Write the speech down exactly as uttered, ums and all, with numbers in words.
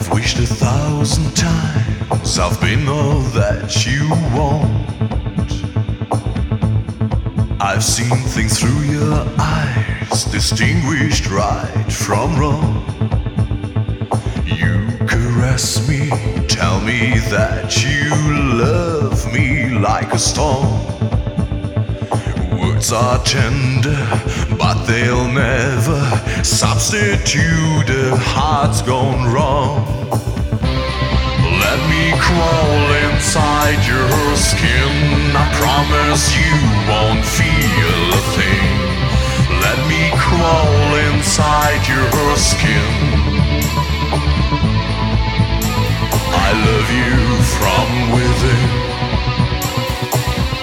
wished a thousand times I've been all that you want. I've seen things through your eyes, distinguished right from wrong. You caress me, tell me that you love me like a storm. Words are tender, but they'll never substitute a heart's gone wrong. Let me crawl inside your skin, I promise you won't feel a thing. Let me crawl inside your skin. I love you from within.